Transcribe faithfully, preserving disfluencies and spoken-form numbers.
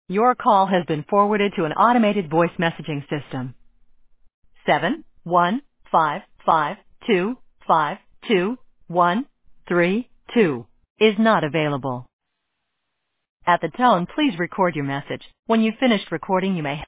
Your call has been forwarded to an automated voice messaging system. Seven one five five two five two one three two is not available. At the tone, please record your message. When you've finished recording, you may